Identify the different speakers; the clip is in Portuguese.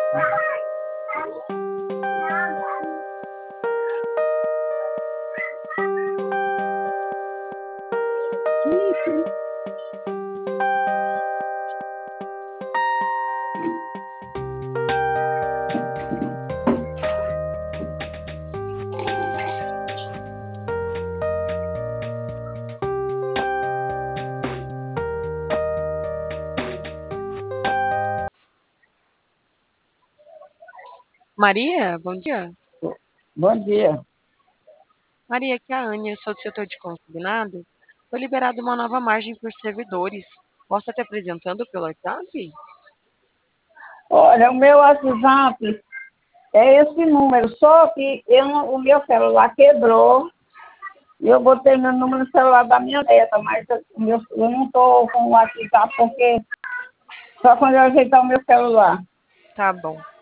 Speaker 1: Maria, bom dia.
Speaker 2: Bom dia.
Speaker 1: Maria, aqui é a Ania, sou do setor de consignado. Foi liberada uma nova margem por servidores. Posso estar te apresentando pelo WhatsApp?
Speaker 2: Olha, o meu WhatsApp é esse número, só que o meu celular quebrou e eu botei meu número no celular da minha neta, mas eu não estou com o WhatsApp porque só quando eu ajeitar o meu celular.
Speaker 1: Tá bom.